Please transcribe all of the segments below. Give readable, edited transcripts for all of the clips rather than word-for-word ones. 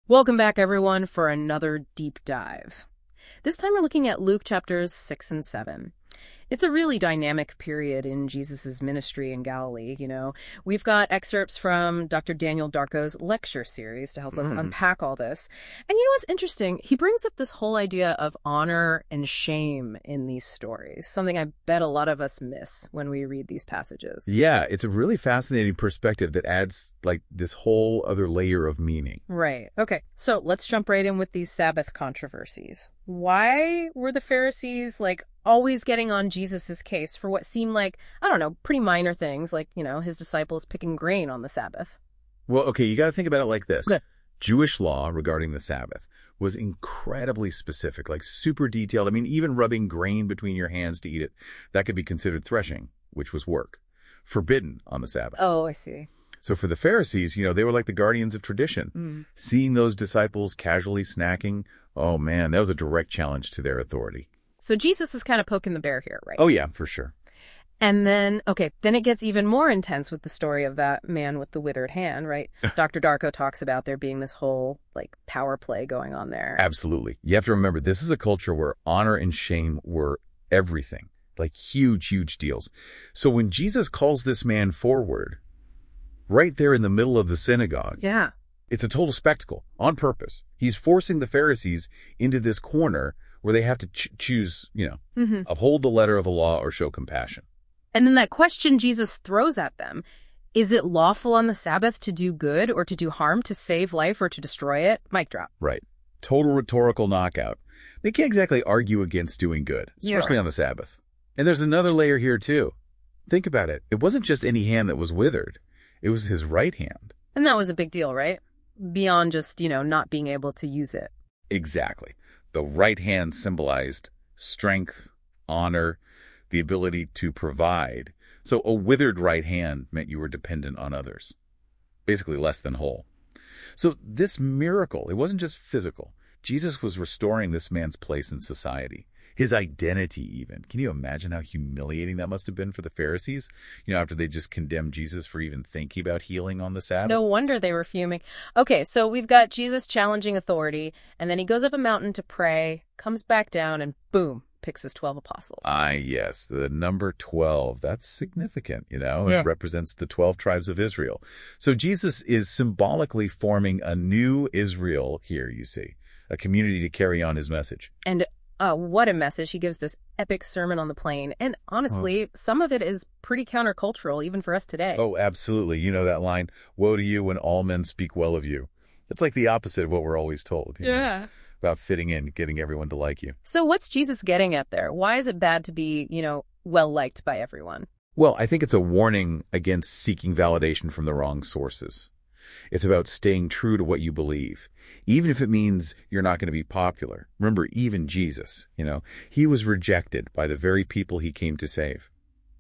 Welcome back, everyone, for another deep dive. This time we're looking at Luke chapters 6 and 7. It's a really dynamic period in Jesus' ministry in Galilee, We've got excerpts from Dr. Daniel Darko's lecture series to help us unpack all this. And what's interesting? He brings up this whole idea of honor and shame in these stories, something I bet a lot of us miss when we read these passages. Yeah, it's a really fascinating perspective that adds, this whole other layer of meaning. Right. Okay, so let's jump right in with these Sabbath controversies. Why were the Pharisees, always getting on Jesus's case for what seemed like, pretty minor things, his disciples picking grain on the Sabbath? Well, okay, you got to think about it like this. Okay. Jewish law regarding the Sabbath was incredibly specific, super detailed. I mean, even rubbing grain between your hands to eat it, that could be considered threshing, which was work. Forbidden on the Sabbath. Oh, I see. So for the Pharisees, they were like the guardians of tradition. Seeing those disciples casually snacking, oh man, that was a direct challenge to their authority. So Jesus is kind of poking the bear here, right? Oh yeah, for sure. And then it gets even more intense with the story of that man with the withered hand, right? Dr. Darko talks about there being this whole, power play going on there. Absolutely. You have to remember, this is a culture where honor and shame were everything, huge, huge deals. So when Jesus calls this man forward, right there in the middle of the synagogue, yeah, it's a total spectacle, on purpose. He's forcing the Pharisees into this corner where they have to choose, uphold the letter of the law or show compassion. And then that question Jesus throws at them, is it lawful on the Sabbath to do good or to do harm, to save life or to destroy it? Mic drop. Right. Total rhetorical knockout. They can't exactly argue against doing good, especially on the Sabbath. And there's another layer here, too. Think about it. It wasn't just any hand that was withered. It was his right hand. And that was a big deal, right? Beyond just, not being able to use it. Exactly. The right hand symbolized strength, honor, the ability to provide. So a withered right hand meant you were dependent on others, basically less than whole. So this miracle, it wasn't just physical. Jesus was restoring this man's place in society, his identity even. Can you imagine how humiliating that must have been for the Pharisees? After they just condemned Jesus for even thinking about healing on the Sabbath. No wonder they were fuming. Okay, so we've got Jesus challenging authority, and then he goes up a mountain to pray, comes back down, and boom, picks his 12 apostles. Yes, the number 12. That's significant, It represents the 12 tribes of Israel. So Jesus is symbolically forming a new Israel here, you see, a community to carry on his message. And what a message. He gives this epic sermon on the plain. And honestly, some of it is pretty countercultural, even for us today. Oh, absolutely. You know that line, woe to you when all men speak well of you. That's like the opposite of what we're always told. Yeah. About fitting in, getting everyone to like you. So what's Jesus getting at there? Why is it bad to be, well-liked by everyone? Well, I think it's a warning against seeking validation from the wrong sources. It's about staying true to what you believe, even if it means you're not going to be popular. Remember, even Jesus, he was rejected by the very people he came to save.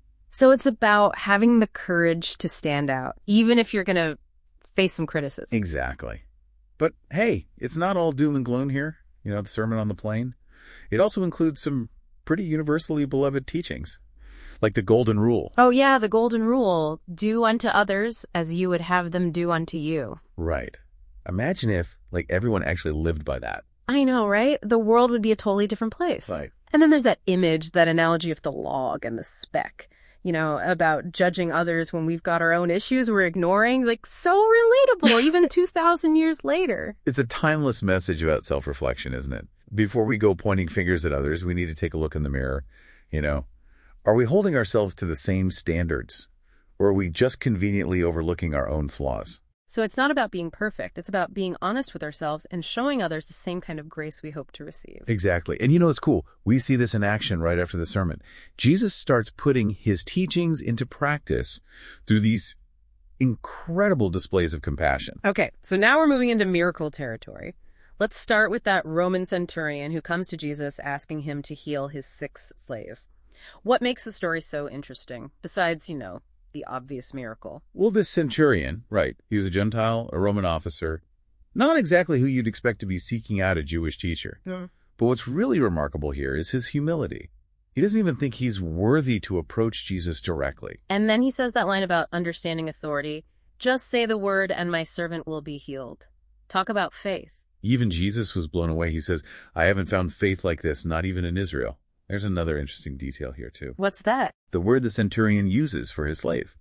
So it's about having the courage to stand out, even if you're going to face some criticism. Exactly. But hey, it's not all doom and gloom here, the Sermon on the Plain. It also includes some pretty universally beloved teachings, like the Golden Rule. Oh yeah, the Golden Rule. Do unto others as you would have them do unto you. Right. Imagine if, everyone actually lived by that. I know, right? The world would be a totally different place. Right. And then there's that image, that analogy of the log and the speck, about judging others when we've got our own issues we're ignoring. So relatable, even 2,000 years later. It's a timeless message about self-reflection, isn't it? Before we go pointing fingers at others, we need to take a look in the mirror. Are we holding ourselves to the same standards? Or are we just conveniently overlooking our own flaws? So it's not about being perfect. It's about being honest with ourselves and showing others the same kind of grace we hope to receive. Exactly. And it's cool. We see this in action right after the sermon. Jesus starts putting his teachings into practice through these incredible displays of compassion. Okay, so now we're moving into miracle territory. Let's start with that Roman centurion who comes to Jesus asking him to heal his sick slave. What makes the story so interesting, besides, the obvious miracle? Well, this centurion, right, he was a Gentile, a Roman officer, not exactly who you'd expect to be seeking out a Jewish teacher. Yeah. But what's really remarkable here is his humility. He doesn't even think he's worthy to approach Jesus directly. And then he says that line about understanding authority. Just say the word and my servant will be healed. Talk about faith. Even Jesus was blown away. He says, I haven't found faith like this, not even in Israel. There's another interesting detail here, too. What's that? The word the centurion uses for his slave.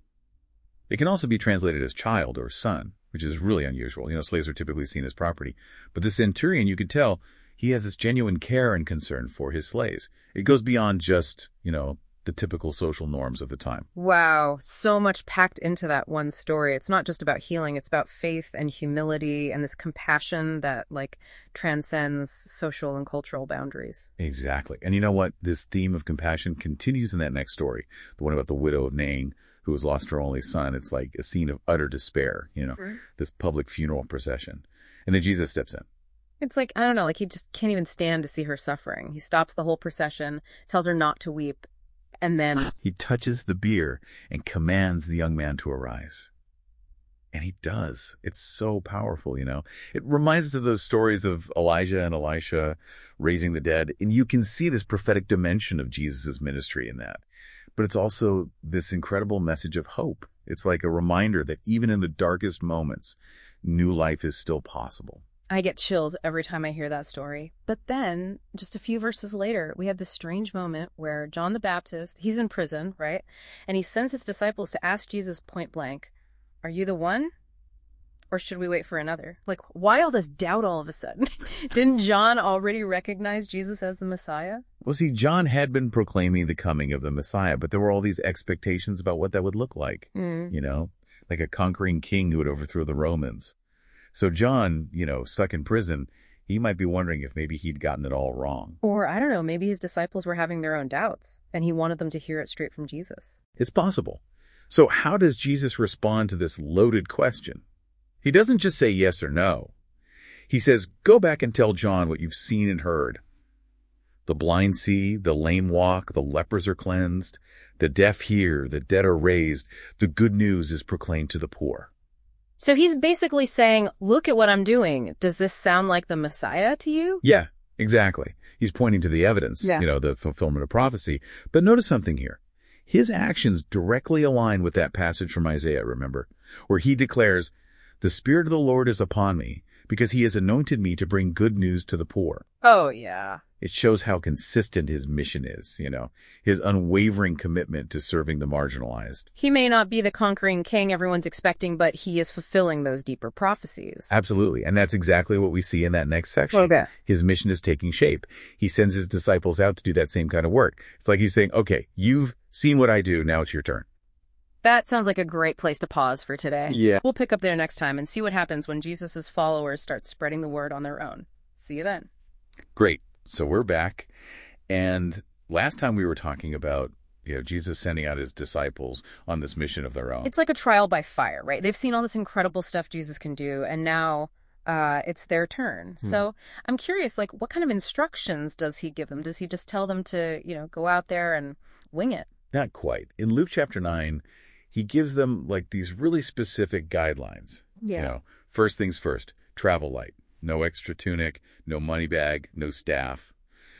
It can also be translated as child or son, which is really unusual. Slaves are typically seen as property. But the centurion, you could tell, he has this genuine care and concern for his slaves. It goes beyond just, the typical social norms of the time. Wow, so much packed into that one story. It's not just about healing, it's about faith and humility and this compassion that transcends social and cultural boundaries. Exactly. And you know what? This theme of compassion continues in that next story, the one about the widow of Nain who has lost her only son. It's like a scene of utter despair, this public funeral procession. And then Jesus steps in. It's I don't know, he just can't even stand to see her suffering. He stops the whole procession, tells her not to weep, and then he touches the bier and commands the young man to arise. And he does. It's so powerful, It reminds us of those stories of Elijah and Elisha raising the dead. And you can see this prophetic dimension of Jesus' ministry in that. But it's also this incredible message of hope. It's like a reminder that even in the darkest moments, new life is still possible. I get chills every time I hear that story. But then, just a few verses later, we have this strange moment where John the Baptist, he's in prison, right? And he sends his disciples to ask Jesus point blank, are you the one? Or should we wait for another? Why all this doubt all of a sudden? Didn't John already recognize Jesus as the Messiah? Well, see, John had been proclaiming the coming of the Messiah, but there were all these expectations about what that would look like, like a conquering king who would overthrow the Romans. So John, stuck in prison, he might be wondering if maybe he'd gotten it all wrong. Or, I don't know, maybe his disciples were having their own doubts, and he wanted them to hear it straight from Jesus. It's possible. So how does Jesus respond to this loaded question? He doesn't just say yes or no. He says, go back and tell John what you've seen and heard. The blind see, the lame walk, the lepers are cleansed, the deaf hear, the dead are raised, the good news is proclaimed to the poor. So he's basically saying, look at what I'm doing. Does this sound like the Messiah to you? Yeah, exactly. He's pointing to the evidence, the fulfillment of prophecy. But notice something here. His actions directly align with that passage from Isaiah, remember, where he declares, the Spirit of the Lord is upon me because he has anointed me to bring good news to the poor. Oh, yeah. It shows how consistent his mission is, his unwavering commitment to serving the marginalized. He may not be the conquering king everyone's expecting, but he is fulfilling those deeper prophecies. Absolutely. And that's exactly what we see in that next section. Okay. His mission is taking shape. He sends his disciples out to do that same kind of work. It's like he's saying, okay, you've seen what I do. Now it's your turn. That sounds like a great place to pause for today. Yeah. We'll pick up there next time and see what happens when Jesus' followers start spreading the word on their own. See you then. Great. So we're back. And last time we were talking about, Jesus sending out his disciples on this mission of their own. It's like a trial by fire, right? They've seen all this incredible stuff Jesus can do, and now it's their turn. So I'm curious, what kind of instructions does he give them? Does he just tell them to, go out there and wing it? Not quite. In Luke chapter 9, he gives them these really specific guidelines. Yeah. First things first, travel light. No extra tunic, no money bag, no staff.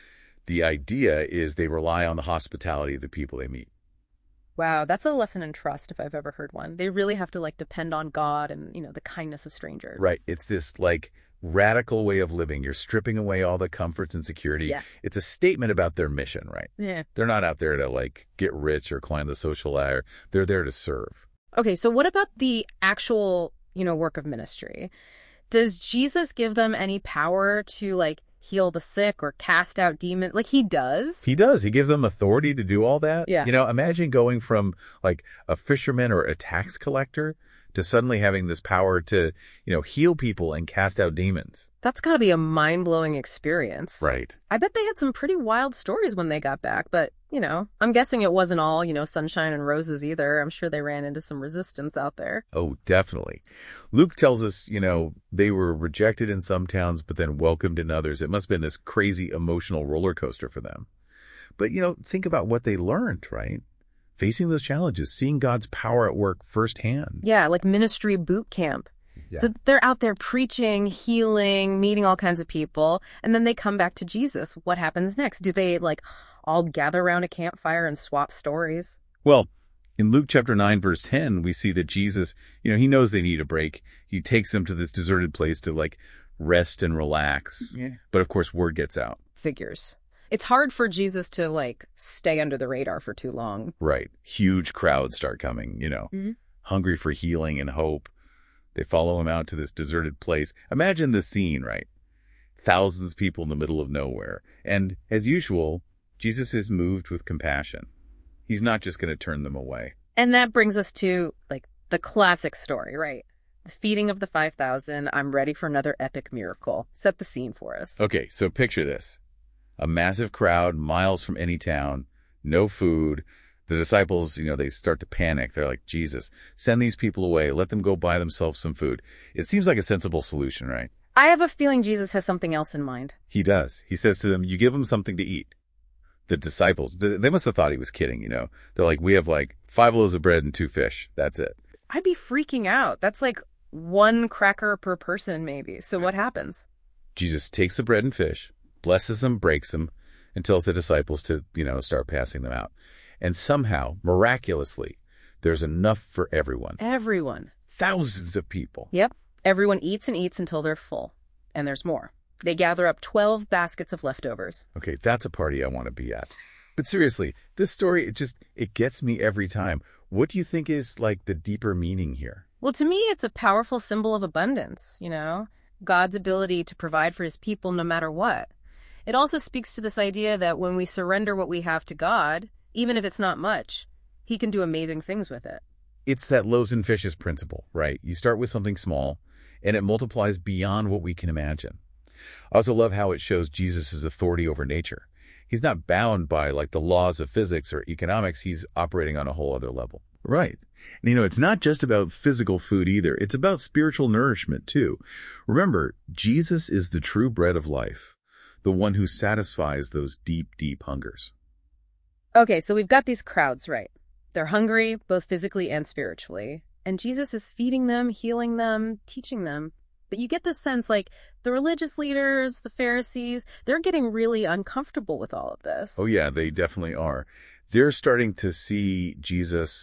The idea is they rely on the hospitality of the people they meet. Wow, that's a lesson in trust if I've ever heard one. They really have to depend on God and, the kindness of strangers. Right. It's this radical way of living. You're stripping away all the comforts and security. Yeah. It's a statement about their mission, right? Yeah. They're not out there to get rich or climb the social ladder. They're there to serve. Okay, so what about the actual, work of ministry? Does Jesus give them any power to heal the sick or cast out demons? He does? He does. He gives them authority to do all that. Yeah. Imagine going from a fisherman or a tax collector to suddenly having this power to, heal people and cast out demons. That's got to be a mind-blowing experience. Right. I bet they had some pretty wild stories when they got back, but, I'm guessing it wasn't all, sunshine and roses either. I'm sure they ran into some resistance out there. Oh, definitely. Luke tells us, they were rejected in some towns, but then welcomed in others. It must have been this crazy emotional roller coaster for them. But, think about what they learned, right? Facing those challenges, seeing God's power at work firsthand. Yeah, ministry boot camp. Yeah. So they're out there preaching, healing, meeting all kinds of people, and then they come back to Jesus. What happens next? Do they all gather around a campfire and swap stories? Well, in Luke chapter 9, verse 10, we see that Jesus, he knows they need a break. He takes them to this deserted place to rest and relax. Yeah. But of course, word gets out. Figures. It's hard for Jesus to, like, stay under the radar for too long. Right. Huge crowds start coming, hungry for healing and hope. They follow him out to this deserted place. Imagine the scene, right? Thousands of people in the middle of nowhere. And as usual, Jesus is moved with compassion. He's not just going to turn them away. And that brings us to, like, the classic story, right? The feeding of the 5,000. I'm ready for another epic miracle. Set the scene for us. Okay, so picture this. A massive crowd miles from any town, no food. The disciples, they start to panic. They're like, Jesus, send these people away. Let them go buy themselves some food. It seems like a sensible solution, right? I have a feeling Jesus has something else in mind. He does. He says to them, you give them something to eat. The disciples, they must have thought he was kidding, They're like, we have 5 loaves of bread and 2 fish. That's it. I'd be freaking out. That's like 1 cracker per person, maybe. So what happens? Jesus takes the bread and fish, blesses them, breaks them, and tells the disciples to, start passing them out. And somehow, miraculously, there's enough for everyone. Everyone. Thousands of people. Yep. Everyone eats and eats until they're full. And there's more. They gather up 12 baskets of leftovers. Okay, that's a party I want to be at. But seriously, this story, it gets me every time. What do you think is, the deeper meaning here? Well, to me, it's a powerful symbol of abundance, God's ability to provide for his people no matter what. It also speaks to this idea that when we surrender what we have to God, even if it's not much, he can do amazing things with it. It's that loaves and fishes principle, right? You start with something small, and it multiplies beyond what we can imagine. I also love how it shows Jesus' authority over nature. He's not bound by, the laws of physics or economics. He's operating on a whole other level. Right. And, it's not just about physical food either. It's about spiritual nourishment, too. Remember, Jesus is the true bread of life, the one who satisfies those deep, deep hungers. Okay, so we've got these crowds, right? They're hungry, both physically and spiritually. And Jesus is feeding them, healing them, teaching them. But you get this sense, the religious leaders, the Pharisees, they're getting really uncomfortable with all of this. Oh, yeah, they definitely are. They're starting to see Jesus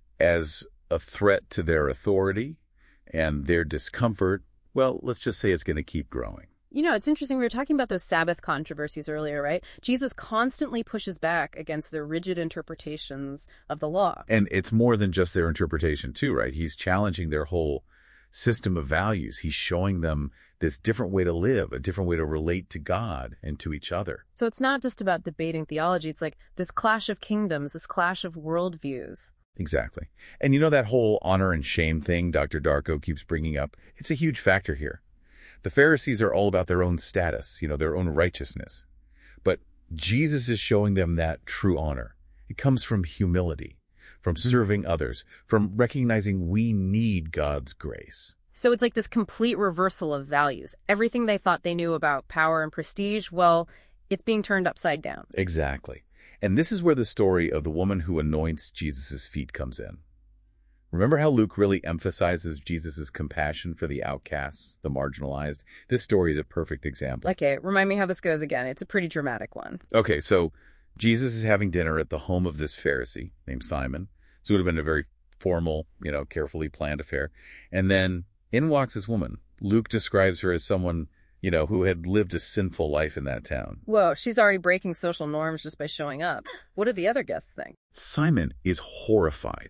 as a threat to their authority, and their discomfort, well, let's just say it's going to keep growing. It's interesting. We were talking about those Sabbath controversies earlier, right? Jesus constantly pushes back against their rigid interpretations of the law. And it's more than just their interpretation, too, right? He's challenging their whole system of values. He's showing them this different way to live, a different way to relate to God and to each other. So it's not just about debating theology. It's like this clash of kingdoms, this clash of worldviews. Exactly. And that whole honor and shame thing Dr. Darko keeps bringing up, it's a huge factor here. The Pharisees are all about their own status, their own righteousness. But Jesus is showing them that true honor. It comes from humility, from serving others, from recognizing we need God's grace. So it's like this complete reversal of values. Everything they thought they knew about power and prestige, well, it's being turned upside down. Exactly. And this is where the story of the woman who anoints Jesus' feet comes in. Remember how Luke really emphasizes Jesus' compassion for the outcasts, the marginalized? This story is a perfect example. Okay, remind me how this goes again. It's a pretty dramatic one. Okay, so Jesus is having dinner at the home of this Pharisee named Simon. So it would have been a very formal, carefully planned affair. And then in walks this woman. Luke describes her as someone, who had lived a sinful life in that town. Whoa, she's already breaking social norms just by showing up. What do the other guests think? Simon is horrified.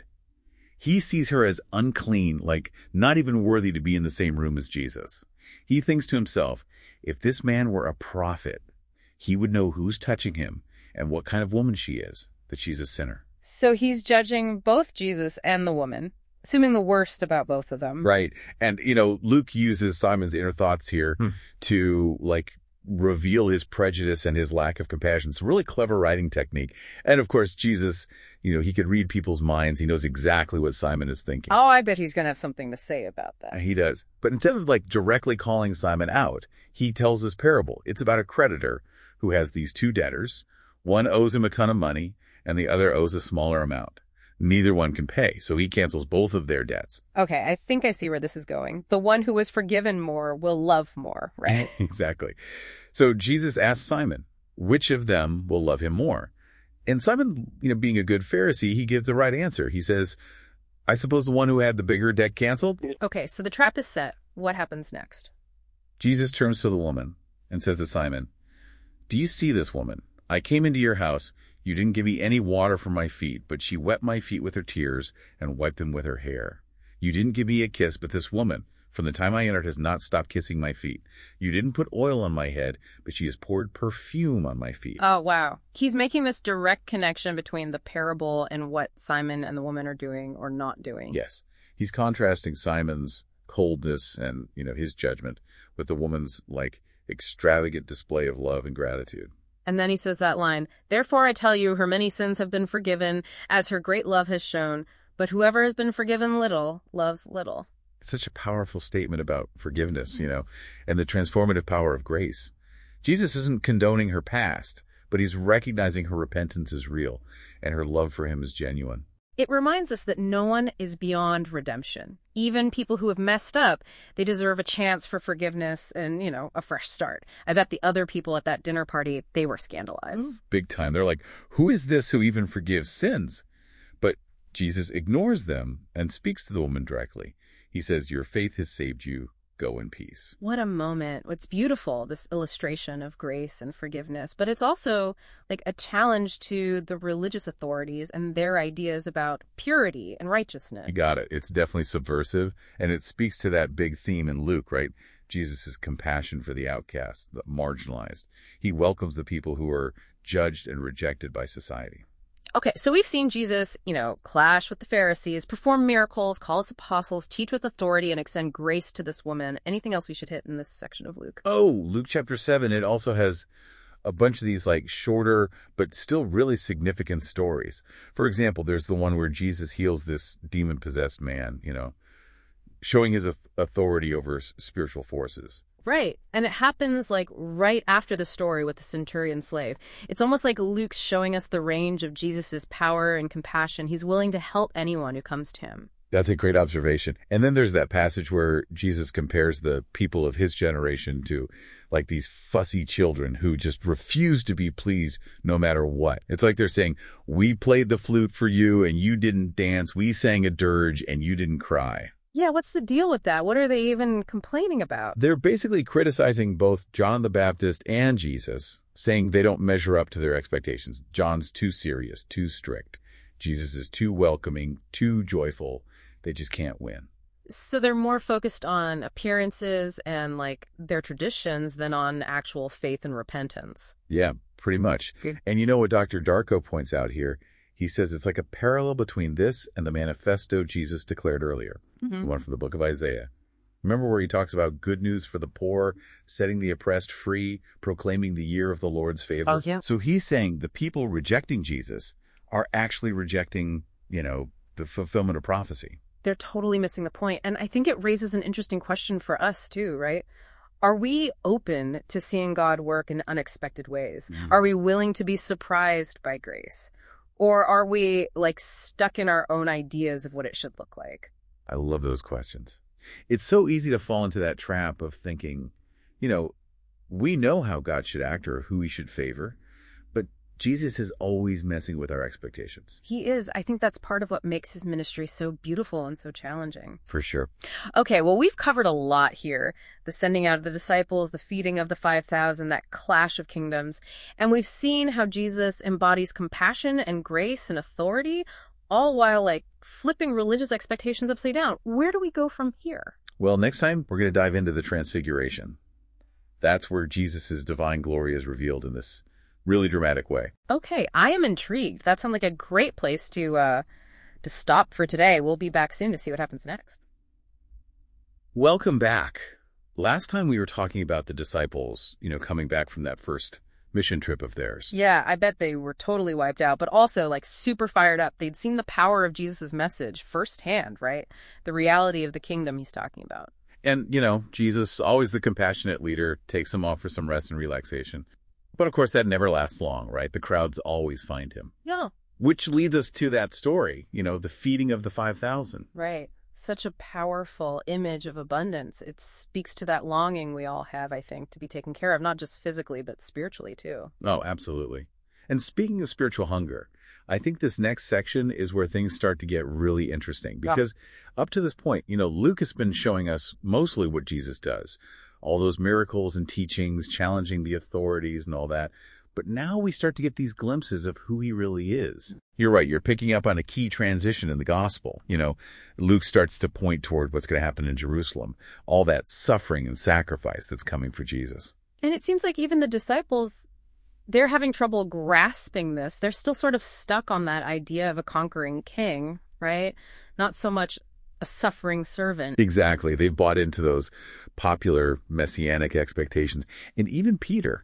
He sees her as unclean, not even worthy to be in the same room as Jesus. He thinks to himself, if this man were a prophet, he would know who's touching him and what kind of woman she is, that she's a sinner. So he's judging both Jesus and the woman, assuming the worst about both of them. Right. And, Luke uses Simon's inner thoughts here to, reveal his prejudice and his lack of compassion. It's a really clever writing technique. And, of course, Jesus, he could read people's minds. He knows exactly what Simon is thinking. Oh, I bet he's going to have something to say about that. He does. But instead of, directly calling Simon out, he tells this parable. It's about a creditor who has these 2 debtors. One owes him a ton of money, and the other owes a smaller amount. Neither one can pay, so he cancels both of their debts. Okay, I think I see where this is going. The one who was forgiven more will love more, right? Exactly. So Jesus asks Simon, which of them will love him more? And Simon, being a good Pharisee, he gives the right answer. He says, I suppose the one who had the bigger debt canceled? Okay, so the trap is set. What happens next? Jesus turns to the woman and says to Simon, "Do you see this woman? I came into your house. You didn't give me any water for my feet, but she wet my feet with her tears and wiped them with her hair. You didn't give me a kiss, but this woman, from the time I entered, has not stopped kissing my feet. You didn't put oil on my head, but she has poured perfume on my feet." Oh, wow. He's making this direct connection between the parable and what Simon and the woman are doing or not doing. Yes. He's contrasting Simon's coldness and, his judgment with the woman's, extravagant display of love and gratitude. And then he says that line, "Therefore I tell you, her many sins have been forgiven, as her great love has shown. But whoever has been forgiven little, loves little." It's such a powerful statement about forgiveness, and the transformative power of grace. Jesus isn't condoning her past, but he's recognizing her repentance is real and her love for him is genuine. It reminds us that no one is beyond redemption. Even people who have messed up, they deserve a chance for forgiveness and, a fresh start. I bet the other people at that dinner party, they were scandalized. Big time. They're like, who is this who even forgives sins? But Jesus ignores them and speaks to the woman directly. He says, "Your faith has saved you. Go in peace." What a moment. It's beautiful, this illustration of grace and forgiveness. But it's also like a challenge to the religious authorities and their ideas about purity and righteousness. You got it. It's definitely subversive, and it speaks to that big theme in Luke, right? Jesus' compassion for the outcast, the marginalized. He welcomes the people who are judged and rejected by society. Okay, so we've seen Jesus, clash with the Pharisees, perform miracles, call his apostles, teach with authority, and extend grace to this woman. Anything else we should hit in this section of Luke? Oh, Luke chapter 7, it also has a bunch of these shorter but still really significant stories. For example, there's the one where Jesus heals this demon-possessed man, showing his authority over spiritual forces. Right. And it happens right after the story with the centurion slave. It's almost like Luke's showing us the range of Jesus's power and compassion. He's willing to help anyone who comes to him. That's a great observation. And then there's that passage where Jesus compares the people of his generation to these fussy children who just refuse to be pleased no matter what. It's like they're saying, "We played the flute for you and you didn't dance. We sang a dirge and you didn't cry." Yeah, what's the deal with that? What are they even complaining about? They're basically criticizing both John the Baptist and Jesus, saying they don't measure up to their expectations. John's too serious, too strict. Jesus is too welcoming, too joyful. They just can't win. So they're more focused on appearances and their traditions than on actual faith and repentance. Yeah, pretty much. Good. And you know what Dr. Darko points out here? He says it's like a parallel between this and the manifesto Jesus declared earlier, the one from the book of Isaiah. Remember where he talks about good news for the poor, setting the oppressed free, proclaiming the year of the Lord's favor? Oh, yeah. So he's saying the people rejecting Jesus are actually rejecting, the fulfillment of prophecy. They're totally missing the point. And I think it raises an interesting question for us too, right? Are we open to seeing God work in unexpected ways? Are we willing to be surprised by grace? Or are we stuck in our own ideas of what it should look like? I love those questions. It's so easy to fall into that trap of thinking, we know how God should act or who he should favor, but Jesus is always messing with our expectations. He is. I think that's part of what makes his ministry so beautiful and so challenging. For sure. Okay, well, we've covered a lot here. The sending out of the disciples, the feeding of the 5,000, that clash of kingdoms. And we've seen how Jesus embodies compassion and grace and authority, all while flipping religious expectations upside down. Where do we go from here? Well, next time we're going to dive into the Transfiguration. That's where Jesus' divine glory is revealed in this really dramatic way. Okay, I am intrigued. That sounds like a great place to stop for today. We'll be back soon to see what happens next. Welcome back. Last time we were talking about the disciples, coming back from that first mission trip of theirs. Yeah, I bet they were totally wiped out, but also super fired up. They'd seen the power of Jesus' message firsthand, right? The reality of the kingdom he's talking about. And, Jesus, always the compassionate leader, takes them off for some rest and relaxation. But of course, that never lasts long, right? The crowds always find him. Yeah. Which leads us to that story, the feeding of the 5,000. Right. Such a powerful image of abundance. It speaks to that longing we all have, I think, to be taken care of, not just physically, but spiritually too. Oh, absolutely. And speaking of spiritual hunger, I think this next section is where things start to get really interesting because up to this point, Luke has been showing us mostly what Jesus does. all those miracles and teachings, challenging the authorities and all that. But now we start to get these glimpses of who he really is. You're right. You're picking up on a key transition in the gospel. Luke starts to point toward what's going to happen in Jerusalem, all that suffering and sacrifice that's coming for Jesus. And it seems like even the disciples, they're having trouble grasping this. They're still sort of stuck on that idea of a conquering king, right? Not so much a suffering servant. Exactly. They've bought into those popular messianic expectations. And even Peter,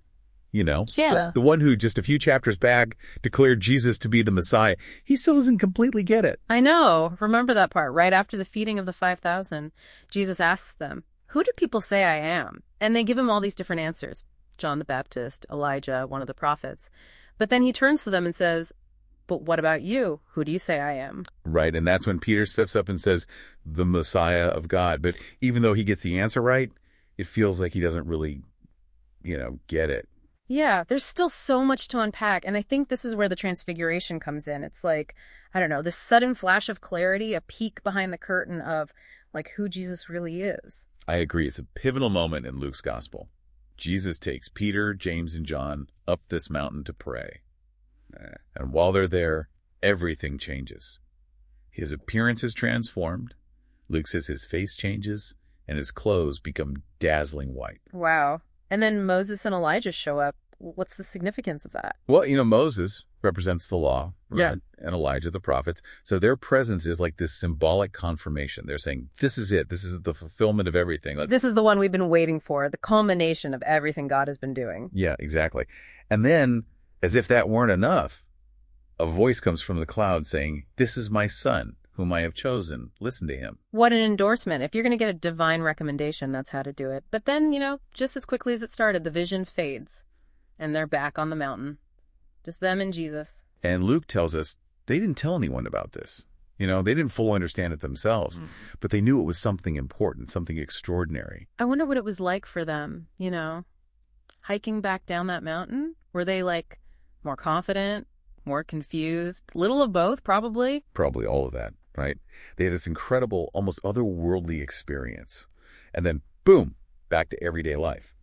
Yeah. the one who just a few chapters back declared Jesus to be the Messiah, he still doesn't completely get it. I know. Remember that part. Right after the feeding of the 5,000, Jesus asks them, "Who do people say I am?" And they give him all these different answers. John the Baptist, Elijah, one of the prophets. But then he turns to them and says, "But what about you? Who do you say I am?" Right. And that's when Peter steps up and says, the Messiah of God. But even though he gets the answer right, it feels like he doesn't really, get it. Yeah, there's still so much to unpack, and I think this is where the transfiguration comes in. It's like, I don't know, this sudden flash of clarity, a peek behind the curtain of, who Jesus really is. I agree. It's a pivotal moment in Luke's gospel. Jesus takes Peter, James, and John up this mountain to pray. And while they're there, everything changes. His appearance is transformed. Luke says his face changes, and his clothes become dazzling white. Wow. And then Moses and Elijah show up. What's the significance of that? Well, Moses represents the law, right? Yeah. And Elijah, the prophets. So their presence is like this symbolic confirmation. They're saying, this is it. This is the fulfillment of everything. This is the one we've been waiting for, the culmination of everything God has been doing. Yeah, exactly. And then, as if that weren't enough, a voice comes from the cloud saying, "This is my son, whom I have chosen. Listen to him." What an endorsement. If you're going to get a divine recommendation, that's how to do it. But then, just as quickly as it started, the vision fades. And they're back on the mountain. Just them and Jesus. And Luke tells us they didn't tell anyone about this. They didn't fully understand it themselves. But they knew it was something important, something extraordinary. I wonder what it was like for them, hiking back down that mountain. Were they, more confident, more confused? Little of both, probably. Probably all of that, right? They had this incredible, almost otherworldly experience. And then, boom, back to everyday life.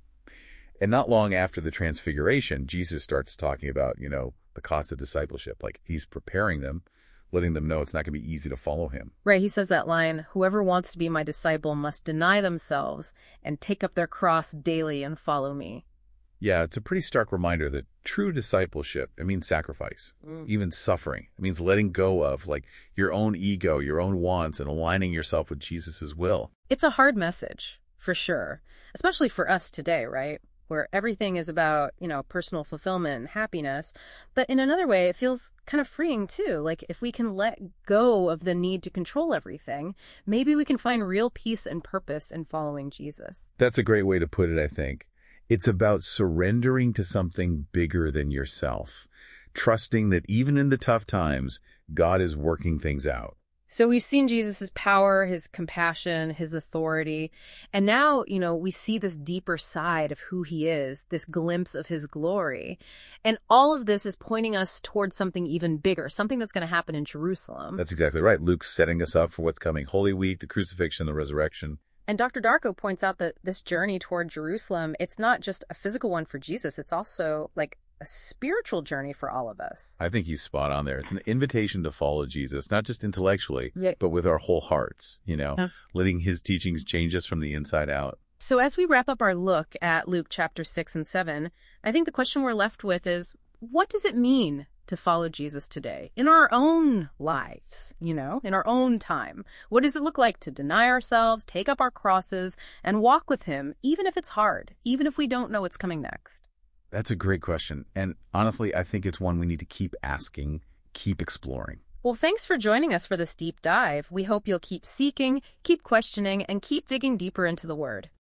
And not long after the transfiguration, Jesus starts talking about, the cost of discipleship. He's preparing them, letting them know it's not going to be easy to follow him. Right. He says that line, "Whoever wants to be my disciple must deny themselves and take up their cross daily and follow me." Yeah, it's a pretty stark reminder that true discipleship, it means sacrifice, even suffering. It means letting go of your own ego, your own wants, and aligning yourself with Jesus's will. It's a hard message, for sure, especially for us today, right? Where everything is about, personal fulfillment and happiness. But in another way, it feels kind of freeing too. If we can let go of the need to control everything, maybe we can find real peace and purpose in following Jesus. That's a great way to put it, I think. It's about surrendering to something bigger than yourself, trusting that even in the tough times, God is working things out. So we've seen Jesus' power, his compassion, his authority. And now, we see this deeper side of who he is, this glimpse of his glory. And all of this is pointing us towards something even bigger, something that's going to happen in Jerusalem. That's exactly right. Luke's setting us up for what's coming. Holy Week, the crucifixion, the resurrection. And Dr. Darko points out that this journey toward Jerusalem, it's not just a physical one for Jesus. It's also a spiritual journey for all of us. I think he's spot on there. It's an invitation to follow Jesus, not just intellectually, Yeah. but with our whole hearts, letting his teachings change us from the inside out. So as we wrap up our look at Luke chapter 6 and 7, I think the question we're left with is, what does it mean to follow Jesus today in our own lives, in our own time? What does it look like to deny ourselves, take up our crosses, and walk with him, even if it's hard, even if we don't know what's coming next? That's a great question. And honestly, I think it's one we need to keep asking, keep exploring. Well, thanks for joining us for this deep dive. We hope you'll keep seeking, keep questioning, and keep digging deeper into the Word.